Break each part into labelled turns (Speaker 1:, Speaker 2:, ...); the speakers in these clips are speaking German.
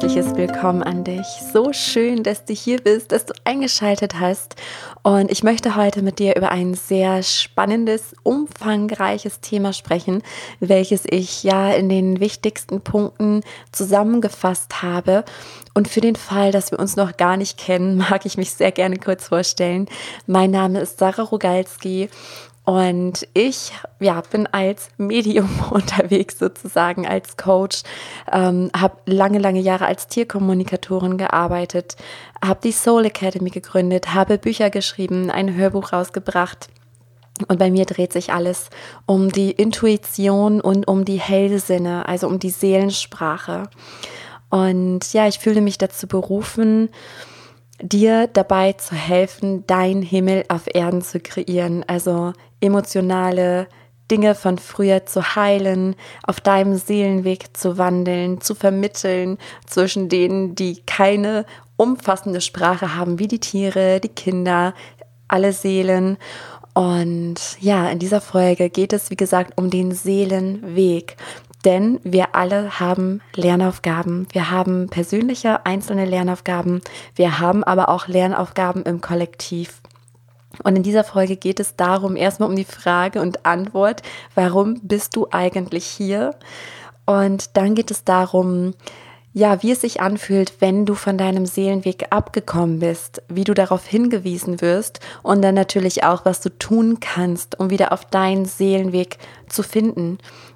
Speaker 1: herzliches Willkommen an dich. So schön, dass du hier bist, dass du eingeschaltet hast. Und ich möchte heute mit dir über ein sehr spannendes, umfangreiches Thema sprechen, welches ich ja in den wichtigsten Punkten zusammengefasst habe. Und für den Fall, dass wir uns noch gar nicht kennen, mag ich mich sehr gerne kurz vorstellen. Mein Name ist Sarah Rogalski. Und ich bin als Medium unterwegs sozusagen, als Coach, habe lange Jahre als Tierkommunikatorin gearbeitet, habe die Soul Academy gegründet, habe Bücher geschrieben, ein Hörbuch rausgebracht. Und bei mir dreht sich alles um die Intuition und um die Hellsinne, also um die Seelensprache. Und ja, ich fühle mich dazu berufen, dir dabei zu helfen, deinen Himmel auf Erden zu kreieren, also emotionale Dinge von früher zu heilen, auf deinem Seelenweg zu wandeln, zu vermitteln zwischen denen, die keine umfassende Sprache haben, wie die Tiere, die Kinder, alle Seelen. Und ja, in dieser Folge geht es, wie gesagt, um den Seelenweg. Denn wir alle haben Lernaufgaben. Wir haben persönliche, einzelne Lernaufgaben. Wir haben aber auch Lernaufgaben im Kollektiv. Und in dieser Folge geht es darum, erstmal um die Frage und Antwort, warum bist du eigentlich hier? Und dann geht es darum, ja, wie es sich anfühlt, wenn du von deinem Seelenweg abgekommen bist, wie du darauf hingewiesen wirst und dann natürlich auch, was du tun kannst, um wieder auf deinen Seelenweg zu finden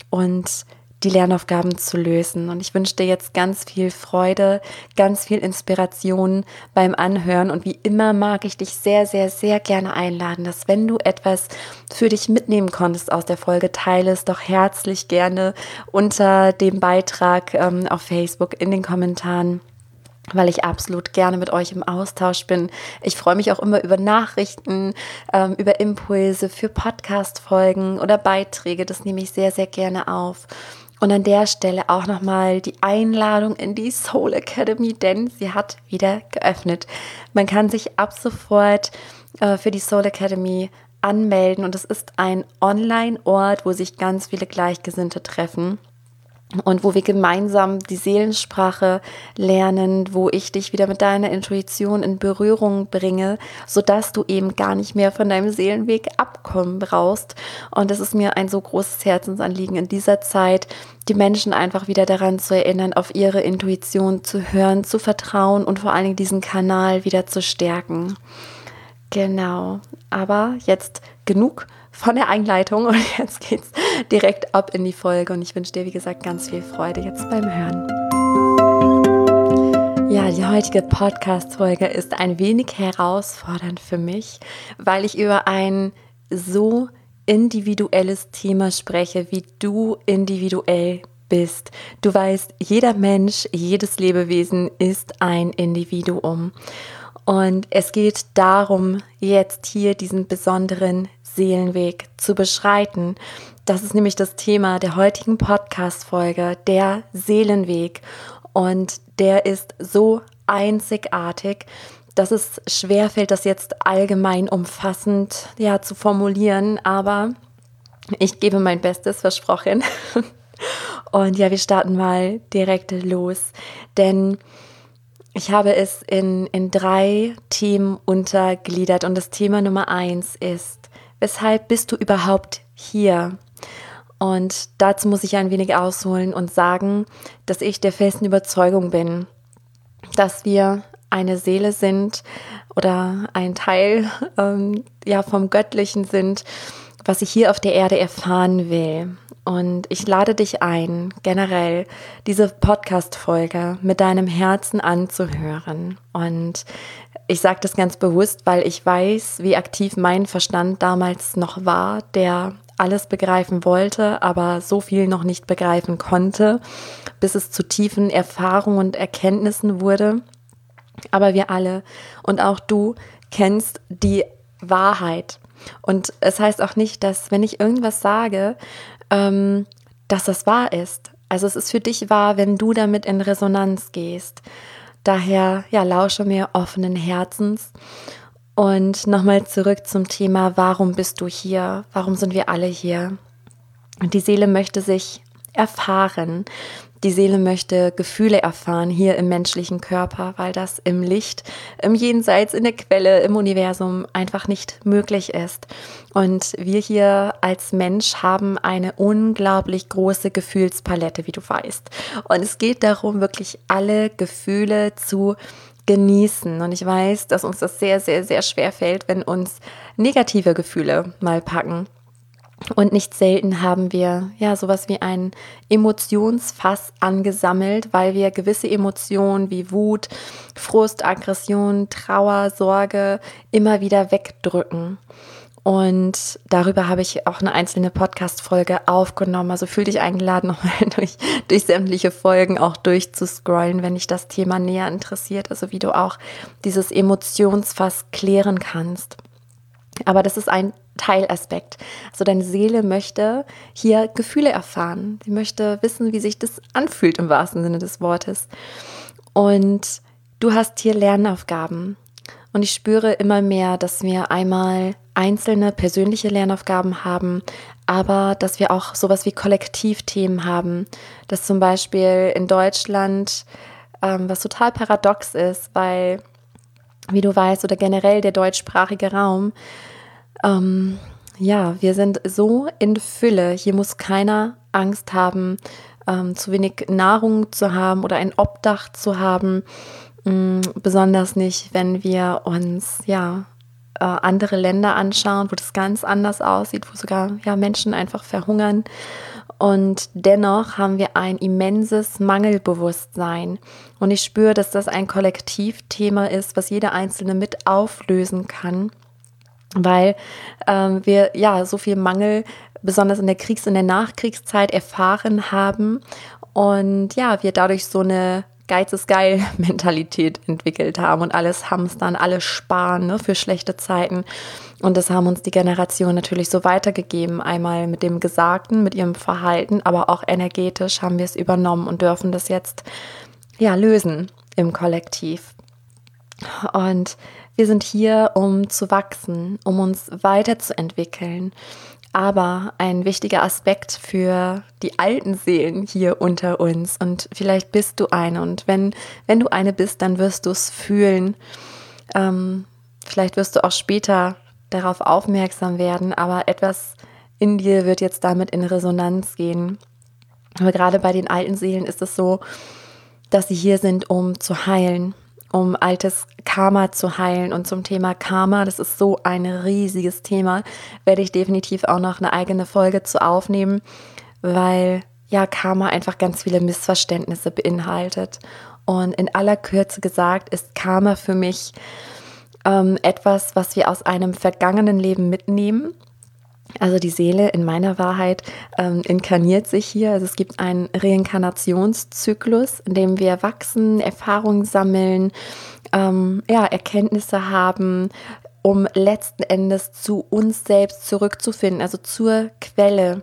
Speaker 1: und die Lernaufgaben zu lösen. Und ich wünsche dir jetzt ganz viel Freude, ganz viel Inspiration beim Anhören. Und wie immer mag ich dich sehr gerne einladen, dass wenn du etwas für dich mitnehmen konntest aus der Folge, teile es doch herzlich gerne unter dem Beitrag auf Facebook in den Kommentaren, weil ich absolut gerne mit euch im Austausch bin. Ich freue mich auch immer über Nachrichten, über Impulse für Podcast-Folgen oder Beiträge. Das nehme ich sehr gerne auf. Und an der Stelle auch nochmal die Einladung in die Soul Academy, denn sie hat wieder geöffnet. Man kann sich ab sofort für die Soul Academy anmelden und es ist ein Online-Ort, wo sich ganz viele Gleichgesinnte treffen. Und wo wir gemeinsam die Seelensprache lernen, wo ich dich wieder mit deiner Intuition in Berührung bringe, sodass du eben gar nicht mehr von deinem Seelenweg abkommen brauchst. Und es ist mir ein so großes Herzensanliegen in dieser Zeit, die Menschen einfach wieder daran zu erinnern, auf ihre Intuition zu hören, zu vertrauen und vor allen Dingen diesen Kanal wieder zu stärken. Genau, aber jetzt genug von der Einleitung und jetzt geht's direkt ab in die Folge und ich wünsche dir, wie gesagt, ganz viel Freude jetzt beim Hören. Ja, die heutige Podcast-Folge ist ein wenig herausfordernd für mich, weil ich über ein so individuelles Thema spreche, wie du individuell bist. Du weißt, jeder Mensch, jedes Lebewesen ist ein Individuum. Und es geht darum, jetzt hier diesen besonderen Seelenweg zu beschreiten. Das ist nämlich das Thema der heutigen Podcast-Folge, der Seelenweg. Und der ist so einzigartig, dass es schwerfällt, das jetzt allgemein umfassend zu formulieren. Aber ich gebe mein Bestes, versprochen. Und ja, wir starten mal direkt los. Denn ich habe es in 3 Themen untergliedert und das Thema Nummer 1 ist, weshalb bist du überhaupt hier? Und dazu muss ich ein wenig ausholen und sagen, dass ich der festen Überzeugung bin, dass wir eine Seele sind oder ein Teil vom Göttlichen sind, was ich hier auf der Erde erfahren will. Und ich lade dich ein, generell diese Podcast-Folge mit deinem Herzen anzuhören. Und ich sage das ganz bewusst, weil ich weiß, wie aktiv mein Verstand damals noch war, der alles begreifen wollte, aber so viel noch nicht begreifen konnte, bis es zu tiefen Erfahrungen und Erkenntnissen wurde. Aber wir alle und auch du kennst die Wahrheit. Und es heißt auch nicht, dass wenn ich irgendwas sage, dass das wahr ist. Also es ist für dich wahr, wenn du damit in Resonanz gehst. Daher, lausche mir offenen Herzens. Und nochmal zurück zum Thema, warum bist du hier? Warum sind wir alle hier? Und die Seele möchte sich erfahren. Die Seele möchte Gefühle erfahren hier im menschlichen Körper, weil das im Licht, im Jenseits, in der Quelle, im Universum einfach nicht möglich ist. Und wir hier als Mensch haben eine unglaublich große Gefühlspalette, wie du weißt. Und es geht darum, wirklich alle Gefühle zu genießen. Und ich weiß, dass uns das sehr, sehr, sehr schwer fällt, wenn uns negative Gefühle mal packen. Und nicht selten haben wir ja sowas wie ein Emotionsfass angesammelt, weil wir gewisse Emotionen wie Wut, Frust, Aggression, Trauer, Sorge immer wieder wegdrücken. Und darüber habe ich auch eine einzelne Podcast-Folge aufgenommen. Also fühl dich eingeladen, nochmal durch sämtliche Folgen auch durchzuscrollen, wenn dich das Thema näher interessiert. Also wie du auch dieses Emotionsfass klären kannst. Aber das ist ein Teilaspekt. Also deine Seele möchte hier Gefühle erfahren. Sie möchte wissen, wie sich das anfühlt im wahrsten Sinne des Wortes. Und du hast hier Lernaufgaben. Und ich spüre immer mehr, dass wir einmal einzelne persönliche Lernaufgaben haben, aber dass wir auch sowas wie Kollektivthemen haben. Dass zum Beispiel in Deutschland, was total paradox ist, weil, wie du weißt, oder generell der deutschsprachige Raum, wir sind so in Fülle. Hier muss keiner Angst haben, zu wenig Nahrung zu haben oder ein Obdach zu haben. Besonders nicht, wenn wir uns andere Länder anschauen, wo das ganz anders aussieht, wo sogar Menschen einfach verhungern. Und dennoch haben wir ein immenses Mangelbewusstsein. Und ich spüre, dass das ein Kollektivthema ist, was jeder Einzelne mit auflösen kann, weil wir so viel Mangel, besonders in der in der Nachkriegszeit erfahren haben und wir dadurch so eine Geiz ist geil Mentalität entwickelt haben und alles hamstern, alles sparen, für schlechte Zeiten. Und das haben uns die Generation natürlich so weitergegeben. Einmal mit dem Gesagten, mit ihrem Verhalten, aber auch energetisch haben wir es übernommen und dürfen das jetzt lösen im Kollektiv. Und wir sind hier, um zu wachsen, um uns weiterzuentwickeln. Aber ein wichtiger Aspekt für die alten Seelen hier unter uns, und vielleicht bist du eine, und wenn du eine bist, dann wirst du es fühlen. Vielleicht wirst du auch später darauf aufmerksam werden, aber etwas in dir wird jetzt damit in Resonanz gehen. Aber gerade bei den alten Seelen ist es so, dass sie hier sind, um zu heilen, um altes Karma zu heilen. Und zum Thema Karma, das ist so ein riesiges Thema, werde ich definitiv auch noch eine eigene Folge zu aufnehmen, weil Karma einfach ganz viele Missverständnisse beinhaltet. Und in aller Kürze gesagt ist Karma für mich etwas, was wir aus einem vergangenen Leben mitnehmen. Also die Seele in meiner Wahrheit inkarniert sich hier. Also es gibt einen Reinkarnationszyklus, in dem wir wachsen, Erfahrungen sammeln, Erkenntnisse haben, um letzten Endes zu uns selbst zurückzufinden, also zur Quelle.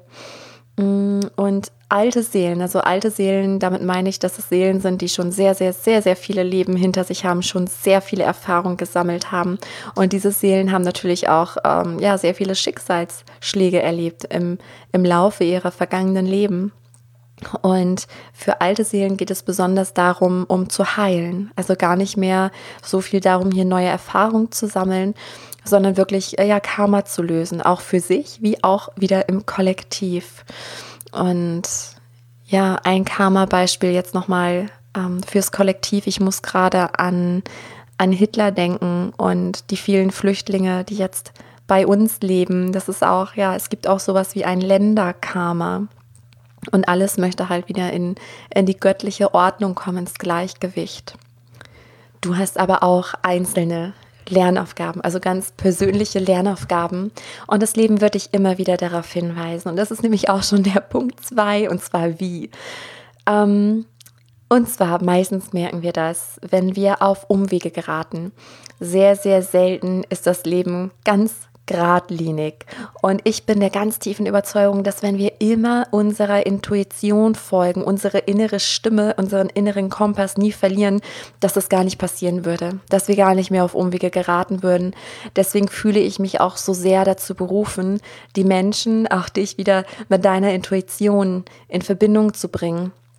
Speaker 1: Und alte Seelen, damit meine ich, dass es Seelen sind, die schon sehr, sehr, sehr, sehr viele Leben hinter sich haben, schon sehr viele Erfahrungen gesammelt haben. Und diese Seelen haben natürlich auch sehr viele Schicksalsschläge erlebt im Laufe ihrer vergangenen Leben. Und für alte Seelen geht es besonders darum, um zu heilen. Also gar nicht mehr so viel darum, hier neue Erfahrungen zu sammeln, sondern wirklich Karma zu lösen, auch für sich wie auch wieder im Kollektiv. Und ein Karma-Beispiel jetzt nochmal fürs Kollektiv. Ich muss gerade an Hitler denken und die vielen Flüchtlinge, die jetzt bei uns leben. Das ist auch, es gibt auch sowas wie ein Länderkarma. Und alles möchte halt wieder in die göttliche Ordnung kommen, ins Gleichgewicht. Du hast aber auch einzelne Lernaufgaben, also ganz persönliche Lernaufgaben. Und das Leben wird dich immer wieder darauf hinweisen. Und das ist nämlich auch schon der Punkt 2, und zwar wie. Und zwar meistens merken wir das, wenn wir auf Umwege geraten. Sehr, sehr selten ist das Leben ganz geradlinig. Und ich bin der ganz tiefen Überzeugung, dass wenn wir immer unserer Intuition folgen, unsere innere Stimme, unseren inneren Kompass nie verlieren, dass das gar nicht passieren würde, dass wir gar nicht mehr auf Umwege geraten würden. Deswegen fühle ich mich auch so sehr dazu berufen, die Menschen, auch dich wieder mit deiner Intuition in Verbindung zu bringen.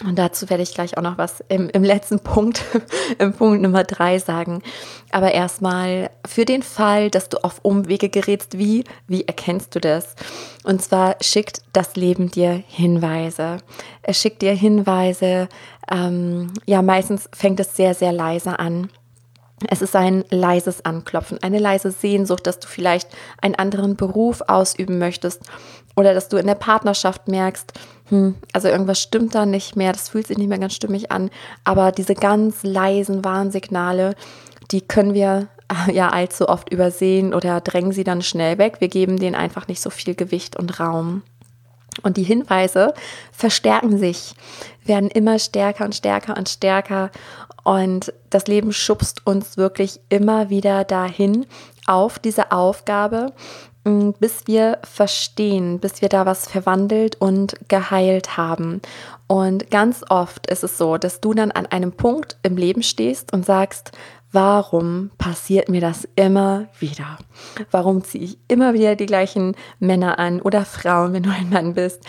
Speaker 1: Und dazu werde ich gleich auch noch was im letzten Punkt, im Punkt Nummer 3 sagen. Aber erstmal für den Fall, dass du auf Umwege gerätst, wie erkennst du das? Und zwar schickt das Leben dir Hinweise. Es schickt dir Hinweise, meistens fängt es sehr, sehr leise an. Es ist ein leises Anklopfen, eine leise Sehnsucht, dass du vielleicht einen anderen Beruf ausüben möchtest oder dass du in der Partnerschaft merkst, also irgendwas stimmt da nicht mehr, das fühlt sich nicht mehr ganz stimmig an. Aber diese ganz leisen Warnsignale, die können wir ja allzu oft übersehen oder drängen sie dann schnell weg. Wir geben denen einfach nicht so viel Gewicht und Raum. Und die Hinweise verstärken sich, werden immer stärker und stärker und stärker. Und das Leben schubst uns wirklich immer wieder dahin auf diese Aufgabe, bis wir verstehen, bis wir da was verwandelt und geheilt haben. Und ganz oft ist es so, dass du dann an einem Punkt im Leben stehst und sagst, warum passiert mir das immer wieder? Warum ziehe ich immer wieder die gleichen Männer an oder Frauen, wenn du ein Mann bist?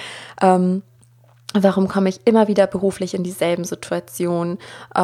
Speaker 1: Warum komme ich immer wieder beruflich in dieselben Situationen?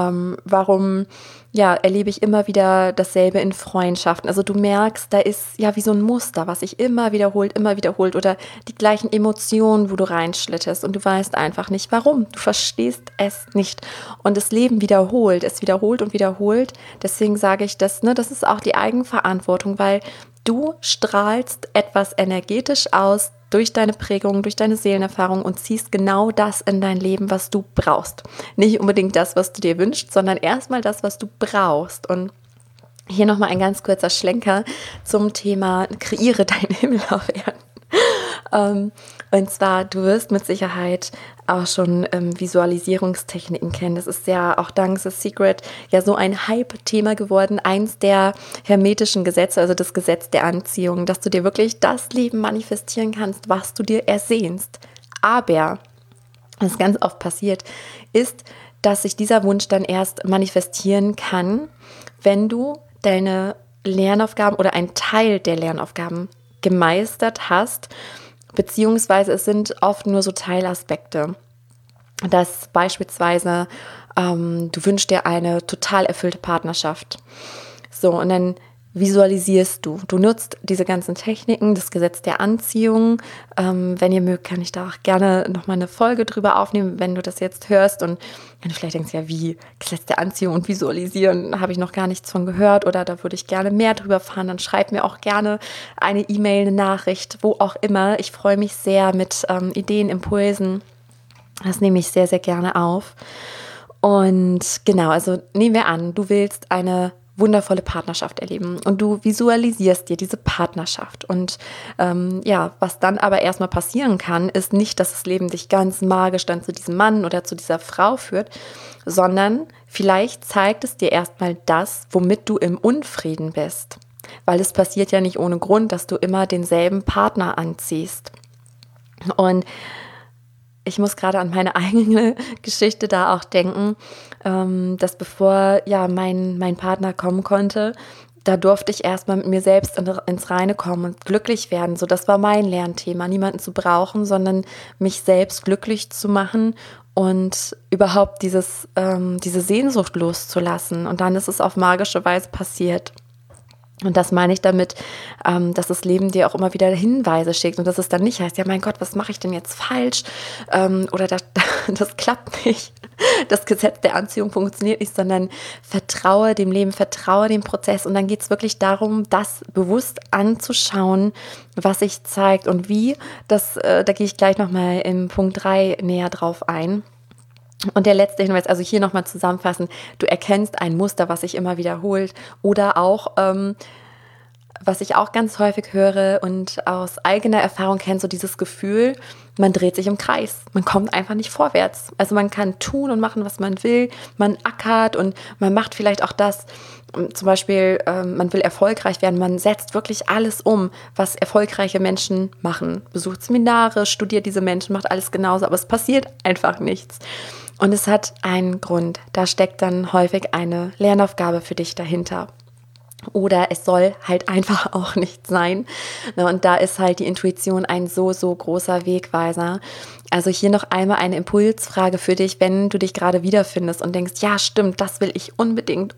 Speaker 1: Warum erlebe ich immer wieder dasselbe in Freundschaften? Also du merkst, da ist ja wie so ein Muster, was sich immer wiederholt oder die gleichen Emotionen, wo du reinschlitterst und du weißt einfach nicht, warum. Du verstehst es nicht. Und das Leben wiederholt, es wiederholt und wiederholt. Deswegen sage ich das, das ist auch die Eigenverantwortung, weil du strahlst etwas energetisch aus, durch deine Prägung, durch deine Seelenerfahrung und ziehst genau das in dein Leben, was du brauchst. Nicht unbedingt das, was du dir wünschst, sondern erstmal das, was du brauchst. Und hier nochmal ein ganz kurzer Schlenker zum Thema kreiere deinen Himmel auf Erden. Und zwar, du wirst mit Sicherheit auch schon Visualisierungstechniken kennen. Das ist ja auch dank The Secret ja so ein Hype-Thema geworden. Eins der hermetischen Gesetze, also das Gesetz der Anziehung, dass du dir wirklich das Leben manifestieren kannst, was du dir ersehnst. Aber, was ganz oft passiert, ist, dass sich dieser Wunsch dann erst manifestieren kann, wenn du deine Lernaufgaben oder einen Teil der Lernaufgaben gemeistert hast, beziehungsweise es sind oft nur so Teilaspekte, dass beispielsweise du wünschst dir eine total erfüllte Partnerschaft. So, und dann visualisierst du. Du nutzt diese ganzen Techniken, das Gesetz der Anziehung. Wenn ihr mögt, kann ich da auch gerne nochmal eine Folge drüber aufnehmen, wenn du das jetzt hörst und wenn du vielleicht denkst, ja, wie Gesetz der Anziehung und Visualisieren, habe ich noch gar nichts von gehört oder da würde ich gerne mehr drüber erfahren, dann schreib mir auch gerne eine E-Mail, eine Nachricht, wo auch immer. Ich freue mich sehr mit Ideen, Impulsen. Das nehme ich sehr, sehr gerne auf. Und genau, also nehmen wir an, du willst eine wundervolle Partnerschaft erleben und du visualisierst dir diese Partnerschaft und was dann aber erstmal passieren kann, ist nicht, dass das Leben dich ganz magisch dann zu diesem Mann oder zu dieser Frau führt, sondern vielleicht zeigt es dir erstmal das, womit du im Unfrieden bist, weil es passiert ja nicht ohne Grund, dass du immer denselben Partner anziehst. Und ich muss gerade an meine eigene Geschichte da auch denken, dass bevor mein Partner kommen konnte, da durfte ich erstmal mit mir selbst ins Reine kommen und glücklich werden. So, das war mein Lernthema, niemanden zu brauchen, sondern mich selbst glücklich zu machen und überhaupt diese Sehnsucht loszulassen. Und dann ist es auf magische Weise passiert. Und das meine ich damit, dass das Leben dir auch immer wieder Hinweise schickt und dass es dann nicht heißt, ja mein Gott, was mache ich denn jetzt falsch? Oder das klappt nicht. Das Gesetz der Anziehung funktioniert nicht, sondern vertraue dem Leben, vertraue dem Prozess. Und dann geht es wirklich darum, das bewusst anzuschauen, was sich zeigt und wie. Da gehe ich gleich nochmal im Punkt 3 näher drauf ein. Und der letzte Hinweis, also hier nochmal zusammenfassen, du erkennst ein Muster, was sich immer wiederholt oder auch, was ich auch ganz häufig höre und aus eigener Erfahrung kenne, so dieses Gefühl, man dreht sich im Kreis, man kommt einfach nicht vorwärts. Also man kann tun und machen, was man will, man ackert und man macht vielleicht auch das, zum Beispiel, man will erfolgreich werden, man setzt wirklich alles um, was erfolgreiche Menschen machen. Besucht Seminare, studiert diese Menschen, macht alles genauso, aber es passiert einfach nichts. Und es hat einen Grund. Da steckt dann häufig eine Lernaufgabe für dich dahinter. oder es soll halt einfach auch nicht sein. Und da ist halt die Intuition ein so, so großer Wegweiser. Also hier noch einmal eine Impulsfrage für dich, wenn du dich gerade wiederfindest und denkst, ja stimmt, das will ich unbedingt.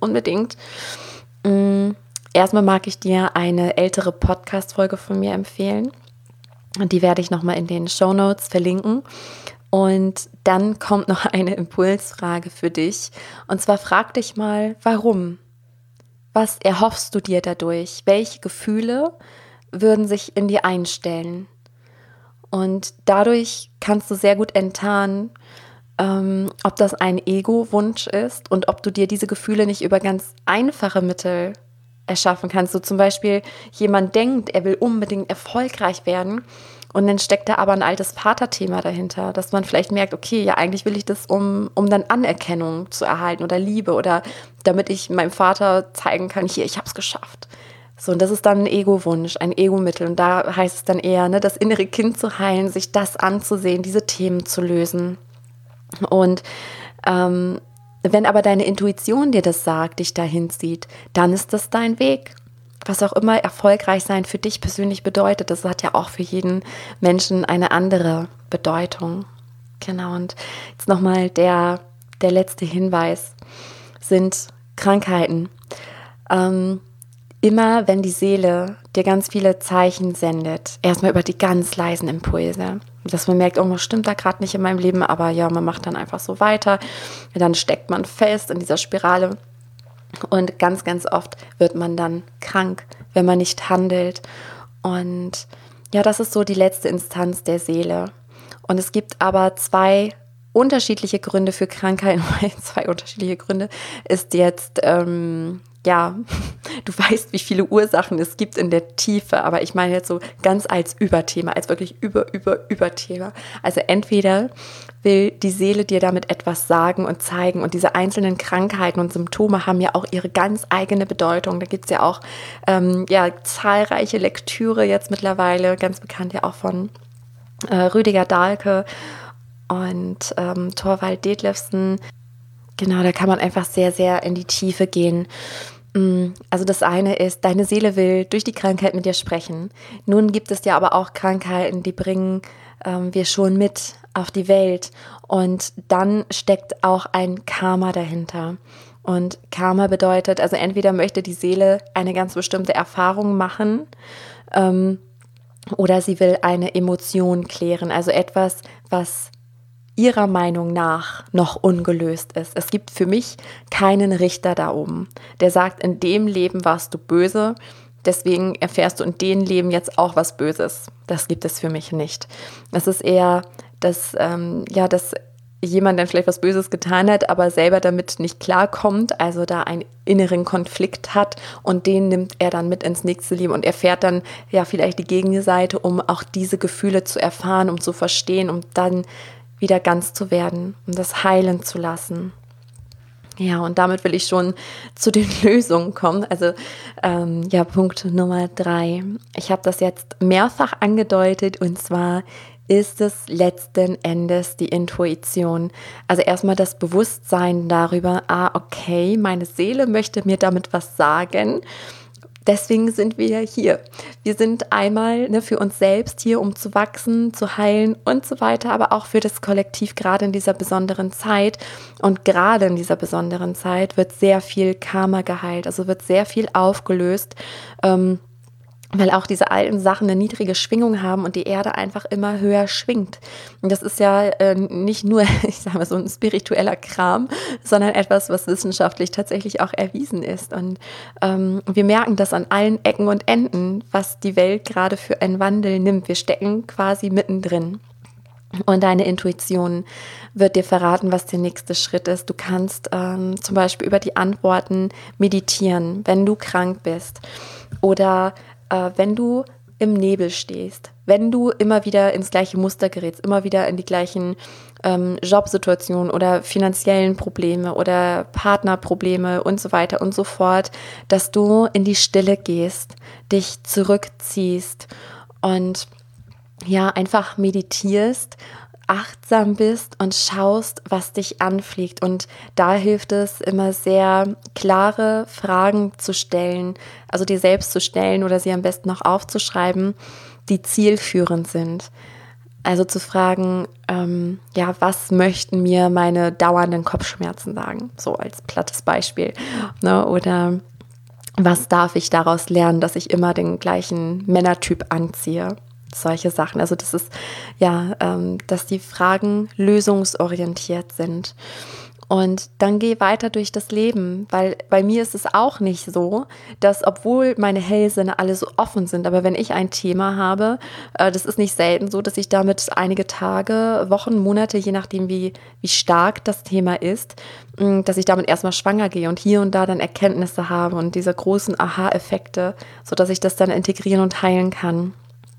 Speaker 1: Erstmal mag ich dir eine ältere Podcast-Folge von mir empfehlen. Und die werde ich nochmal in den Shownotes verlinken. Und dann kommt noch eine Impulsfrage für dich. Und zwar frag dich mal, warum? Was erhoffst du dir dadurch? Welche Gefühle würden sich in dir einstellen? Und dadurch kannst du sehr gut enttarnen, ob das ein Ego-Wunsch ist und ob du dir diese Gefühle nicht über ganz einfache Mittel erschaffen kannst. So zum Beispiel, jemand denkt, er will unbedingt erfolgreich werden und dann steckt da aber ein altes Vaterthema dahinter, dass man vielleicht merkt, okay, ja, eigentlich will ich das, um dann Anerkennung zu erhalten oder Liebe oder damit ich meinem Vater zeigen kann, hier, ich habe es geschafft. So, und das ist dann ein Ego-Wunsch, ein Ego-Mittel. Und da heißt es dann eher, ne, das innere Kind zu heilen, sich das anzusehen, diese Themen zu lösen. Und wenn aber deine Intuition dir das sagt, dich dahin zieht, dann ist das dein Weg. Was auch immer erfolgreich sein für dich persönlich bedeutet, das hat ja auch für jeden Menschen eine andere Bedeutung. Genau, und jetzt nochmal der letzte Hinweis sind Krankheiten. Immer wenn die Seele dir ganz viele Zeichen sendet, erstmal über die ganz leisen Impulse, dass man merkt, oh, was stimmt da gerade nicht in meinem Leben, aber ja, man macht dann einfach so weiter, dann steckt man fest in dieser Spirale und ganz, ganz oft wird man dann krank, wenn man nicht handelt. Und ja, das ist so die letzte Instanz der Seele. Und es gibt aber zwei unterschiedliche Gründe für Krankheiten. Zwei unterschiedliche Gründe ist jetzt, ja, du weißt, wie viele Ursachen es gibt in der Tiefe, aber ich meine jetzt so ganz als Überthema, als wirklich Überthema. Also entweder will die Seele dir damit etwas sagen und zeigen und diese einzelnen Krankheiten und Symptome haben ja auch ihre ganz eigene Bedeutung. Da gibt es ja auch zahlreiche Lektüre jetzt mittlerweile, ganz bekannt ja auch von Rüdiger Dahlke und Thorvald Detlefsen. Genau, da kann man einfach sehr, sehr in die Tiefe gehen. Also das eine ist, deine Seele will durch die Krankheit mit dir sprechen. Nun gibt es ja aber auch Krankheiten, die bringen wir schon mit auf die Welt. Und dann steckt auch ein Karma dahinter. Und Karma bedeutet, also entweder möchte die Seele eine ganz bestimmte Erfahrung machen, oder sie will eine Emotion klären, also etwas, was ihrer Meinung nach noch ungelöst ist. Es gibt für mich keinen Richter da oben, der sagt, in dem Leben warst du böse, deswegen erfährst du in dem Leben jetzt auch was Böses. Das gibt es für mich nicht. Es ist eher, dass jemand dann vielleicht was Böses getan hat, aber selber damit nicht klarkommt, also da einen inneren Konflikt hat und den nimmt er dann mit ins nächste Leben und erfährt dann ja vielleicht die Gegenseite, um auch diese Gefühle zu erfahren, um zu verstehen, um dann wieder ganz zu werden, um das heilen zu lassen. Ja, und damit will ich schon zu den Lösungen kommen. Also Punkt Nummer 3. Ich habe das jetzt mehrfach angedeutet und zwar ist es letzten Endes die Intuition. Also erstmal das Bewusstsein darüber, okay, meine Seele möchte mir damit was sagen. Deswegen sind wir hier. Wir sind einmal für uns selbst hier, um zu wachsen, zu heilen und so weiter, aber auch für das Kollektiv, gerade in dieser besonderen Zeit. Und gerade in dieser besonderen Zeit wird sehr viel Karma geheilt, also wird sehr viel aufgelöst, weil auch diese alten Sachen eine niedrige Schwingung haben und die Erde einfach immer höher schwingt. Und das ist ja nicht nur, ich sage mal, so ein spiritueller Kram, sondern etwas, was wissenschaftlich tatsächlich auch erwiesen ist. Und wir merken das an allen Ecken und Enden, was die Welt gerade für einen Wandel nimmt. Wir stecken quasi mittendrin. Und deine Intuition wird dir verraten, was der nächste Schritt ist. Du kannst zum Beispiel über die Antworten meditieren, wenn du krank bist oder wenn du im Nebel stehst, wenn du immer wieder ins gleiche Muster gerätst, immer wieder in die gleichen Jobsituationen oder finanziellen Probleme oder Partnerprobleme und so weiter und so fort, dass du in die Stille gehst, dich zurückziehst und ja, einfach meditierst, achtsam bist und schaust, was dich anfliegt. Und da hilft es immer sehr, klare Fragen zu stellen, also dir selbst zu stellen oder sie am besten noch aufzuschreiben, die zielführend sind. Also zu fragen, was möchten mir meine dauernden Kopfschmerzen sagen? So als plattes Beispiel. Ne? Oder was darf ich daraus lernen, dass ich immer den gleichen Männertyp anziehe? Solche Sachen. Also das ist dass die Fragen lösungsorientiert sind. Und dann geh weiter durch das Leben, weil bei mir ist es auch nicht so, dass obwohl meine Hellsinne alle so offen sind, aber wenn ich ein Thema habe, das ist nicht selten so, dass ich damit einige Tage, Wochen, Monate, je nachdem wie stark das Thema ist, dass ich damit erstmal schwanger gehe und hier und da dann Erkenntnisse habe und diese großen Aha-Effekte, sodass ich das dann integrieren und heilen kann.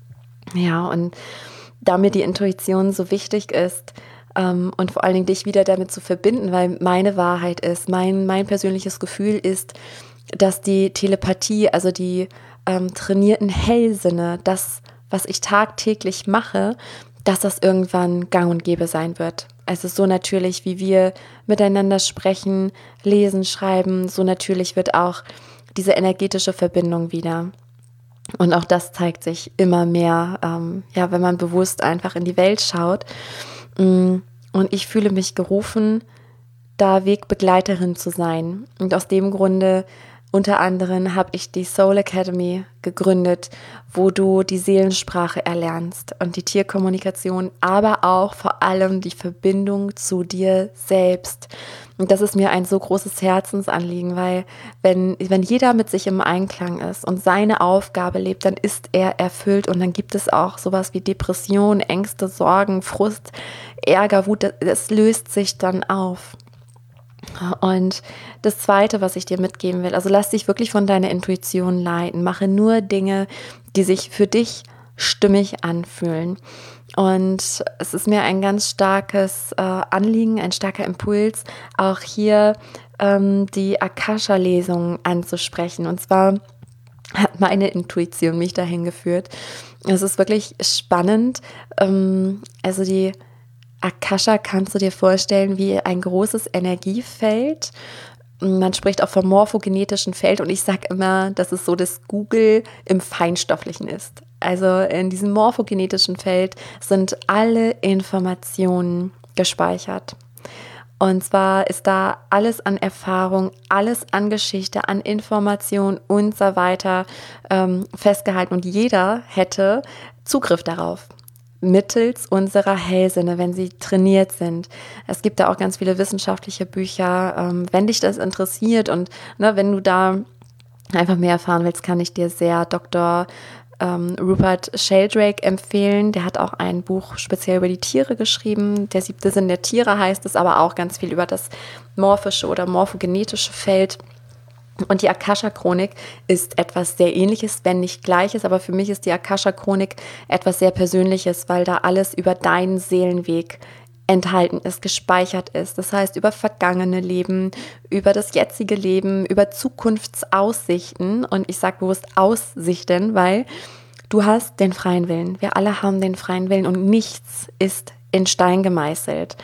Speaker 1: Ja, und da mir die Intuition so wichtig ist, und vor allen Dingen dich wieder damit zu verbinden, weil meine Wahrheit ist, mein persönliches Gefühl ist, dass die Telepathie, also die trainierten Hellsinne, das, was ich tagtäglich mache, dass das irgendwann gang und gäbe sein wird. Also so natürlich, wie wir miteinander sprechen, lesen, schreiben, so natürlich wird auch diese energetische Verbindung wieder. Und auch das zeigt sich immer mehr, wenn man bewusst einfach in die Welt schaut. Und ich fühle mich gerufen, da Wegbegleiterin zu sein. Und aus dem Grunde, unter anderem, habe ich die Soul Academy gegründet, wo du die Seelensprache erlernst und die Tierkommunikation, aber auch vor allem die Verbindung zu dir selbst. Und das ist mir ein so großes Herzensanliegen, weil wenn jeder mit sich im Einklang ist und seine Aufgabe lebt, dann ist er erfüllt und dann gibt es auch sowas wie Depression, Ängste, Sorgen, Frust, Ärger, Wut, das löst sich dann auf. Und das Zweite, was ich dir mitgeben will, also lass dich wirklich von deiner Intuition leiten. Mache nur Dinge, die sich für dich stimmig anfühlen. Und es ist mir ein ganz starkes Anliegen, ein starker Impuls, auch hier die Akasha-Lesung anzusprechen. Und zwar hat meine Intuition mich dahin geführt. Es ist wirklich spannend. Also die Akasha kannst du dir vorstellen wie ein großes Energiefeld. Man spricht auch vom morphogenetischen Feld und ich sage immer, dass es so das Google im Feinstofflichen ist. Also in diesem morphogenetischen Feld sind alle Informationen gespeichert. Und zwar ist da alles an Erfahrung, alles an Geschichte, an Information und so weiter festgehalten. Und jeder hätte Zugriff darauf. Mittels unserer Hellsinne, wenn sie trainiert sind. Es gibt da auch ganz viele wissenschaftliche Bücher. Wenn dich das interessiert und wenn du da einfach mehr erfahren willst, kann ich dir sehr Dr. Rupert Sheldrake empfehlen. Der hat auch ein Buch speziell über die Tiere geschrieben. Der 7. Sinn der Tiere heißt es, aber auch ganz viel über das morphische oder morphogenetische Feld. Und die Akasha-Chronik ist etwas sehr Ähnliches, wenn nicht Gleiches, aber für mich ist die Akasha-Chronik etwas sehr Persönliches, weil da alles über deinen Seelenweg enthalten ist, gespeichert ist. Das heißt, über vergangene Leben, über das jetzige Leben, über Zukunftsaussichten. Und ich sage bewusst Aussichten, weil du hast den freien Willen. Wir alle haben den freien Willen und nichts ist in Stein gemeißelt.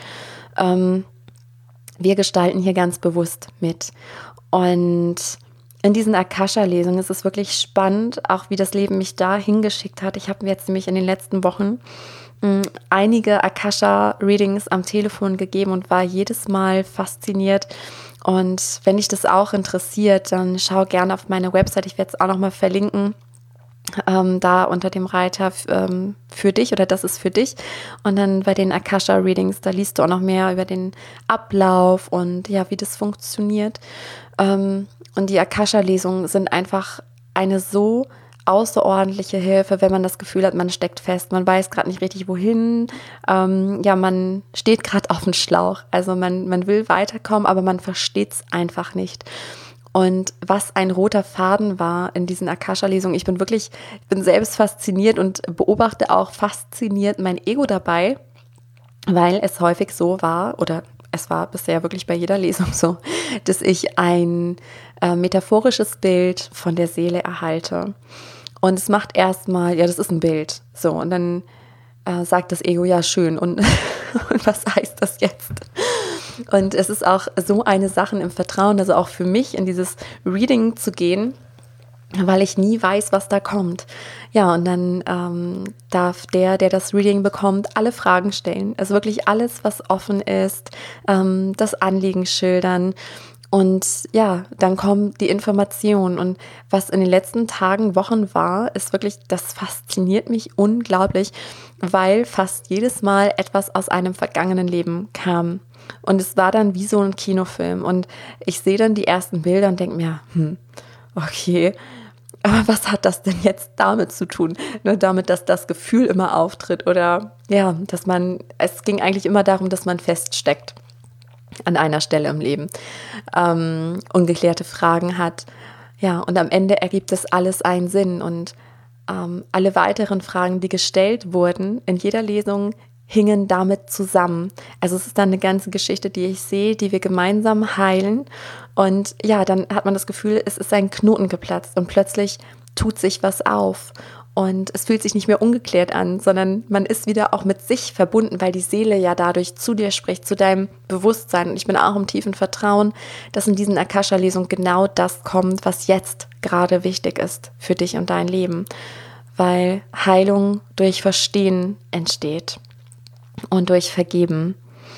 Speaker 1: Wir gestalten hier ganz bewusst mit. Und in diesen Akasha-Lesungen ist es wirklich spannend, auch wie das Leben mich da hingeschickt hat. Ich habe mir jetzt nämlich in den letzten Wochen einige Akasha-Readings am Telefon gegeben und war jedes Mal fasziniert. Und wenn dich das auch interessiert, dann schau gerne auf meine Website. Ich werde es auch nochmal verlinken. Da unter dem Reiter für dich oder das ist für dich. Und dann bei den Akasha-Readings, da liest du auch noch mehr über den Ablauf und ja, wie das funktioniert. Und die Akasha-Lesungen sind einfach eine so außerordentliche Hilfe, wenn man das Gefühl hat, man steckt fest, man weiß gerade nicht richtig wohin, man steht gerade auf dem Schlauch, also man will weiterkommen, aber man versteht es einfach nicht. Und was ein roter Faden war in diesen Akasha-Lesungen, ich bin selbst fasziniert und beobachte auch fasziniert mein Ego dabei, weil es häufig so war, oder es war bisher wirklich bei jeder Lesung so, dass ich ein metaphorisches Bild von der Seele erhalte. Und es macht erstmal, ja, das ist ein Bild. So, und dann sagt das Ego, ja schön und, und was heißt das jetzt? Und es ist auch so eine Sache im Vertrauen, also auch für mich in dieses Reading zu gehen, weil ich nie weiß, was da kommt. Ja, und dann darf der das Reading bekommt, alle Fragen stellen. Also wirklich alles, was offen ist, das Anliegen schildern. Und ja, dann kommt die Information. Und was in den letzten Tagen, Wochen war, ist wirklich, das fasziniert mich unglaublich, weil fast jedes Mal etwas aus einem vergangenen Leben kam. Und es war dann wie so ein Kinofilm. Und ich sehe dann die ersten Bilder und denke mir, okay, aber was hat das denn jetzt damit zu tun? Nur damit, dass das Gefühl immer auftritt oder ja, es ging eigentlich immer darum, dass man feststeckt an einer Stelle im Leben, ungeklärte Fragen hat. Ja, und am Ende ergibt es alles einen Sinn und alle weiteren Fragen, die gestellt wurden in jeder Lesung, hingen damit zusammen. Also es ist dann eine ganze Geschichte, die ich sehe, die wir gemeinsam heilen. Und ja, dann hat man das Gefühl, es ist ein Knoten geplatzt und plötzlich tut sich was auf. Und es fühlt sich nicht mehr ungeklärt an, sondern man ist wieder auch mit sich verbunden, weil die Seele ja dadurch zu dir spricht, zu deinem Bewusstsein. Und ich bin auch im tiefen Vertrauen, dass in diesen Akasha-Lesungen genau das kommt, was jetzt gerade wichtig ist für dich und dein Leben. Weil Heilung durch Verstehen entsteht. Und durch Vergeben.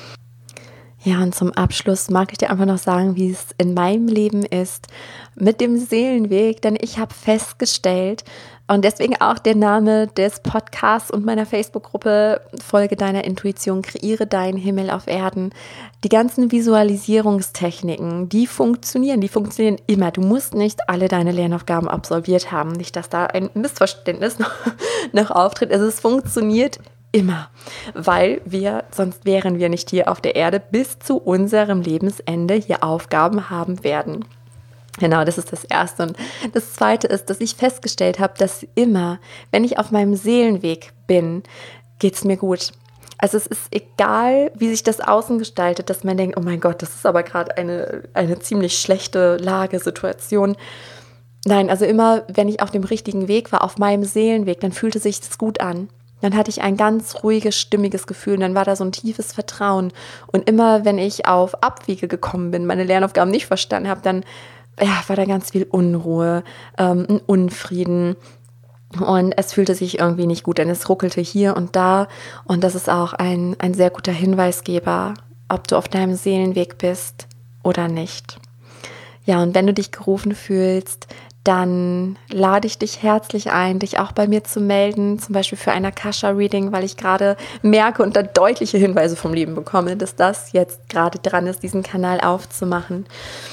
Speaker 1: Ja, und zum Abschluss mag ich dir einfach noch sagen, wie es in meinem Leben ist mit dem Seelenweg, denn ich habe festgestellt und deswegen auch der Name des Podcasts und meiner Facebook-Gruppe Folge deiner Intuition, kreiere deinen Himmel auf Erden. Die ganzen Visualisierungstechniken, die funktionieren immer. Du musst nicht alle deine Lernaufgaben absolviert haben, nicht, dass da ein Missverständnis noch auftritt. Also es funktioniert immer, weil sonst wären wir nicht hier auf der Erde bis zu unserem Lebensende hier Aufgaben haben werden. Genau, das ist das Erste. Und das Zweite ist, dass ich festgestellt habe, dass immer, wenn ich auf meinem Seelenweg bin, geht es mir gut. Also es ist egal, wie sich das außen gestaltet, dass man denkt, oh mein Gott, das ist aber gerade eine ziemlich schlechte Lage, Situation. Nein, also immer, wenn ich auf dem richtigen Weg war, auf meinem Seelenweg, dann fühlte sich das gut an. Dann hatte ich ein ganz ruhiges, stimmiges Gefühl und dann war da so ein tiefes Vertrauen. Und immer, wenn ich auf Abwege gekommen bin, meine Lernaufgaben nicht verstanden habe, dann war da ganz viel Unruhe, ein Unfrieden. Und es fühlte sich irgendwie nicht gut an. Es ruckelte hier und da. Und das ist auch ein sehr guter Hinweisgeber, ob du auf deinem Seelenweg bist oder nicht. Ja, und wenn du dich gerufen fühlst, dann lade ich dich herzlich ein, dich auch bei mir zu melden, zum Beispiel für ein Akasha-Reading, weil ich gerade merke und da deutliche Hinweise vom Leben bekomme, dass das jetzt gerade dran ist, diesen Kanal aufzumachen.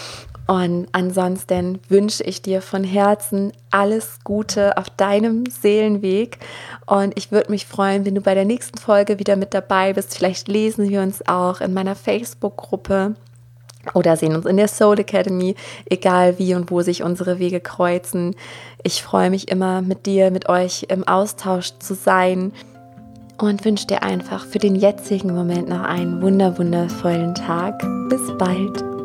Speaker 1: Und ansonsten wünsche ich dir von Herzen alles Gute auf deinem Seelenweg. Und ich würde mich freuen, wenn du bei der nächsten Folge wieder mit dabei bist. Vielleicht lesen wir uns auch in meiner Facebook-Gruppe oder sehen uns in der Soul Academy, egal wie und wo sich unsere Wege kreuzen. Ich freue mich immer, mit dir, mit euch im Austausch zu sein und wünsche dir einfach für den jetzigen Moment noch einen wundervollen Tag. Bis bald.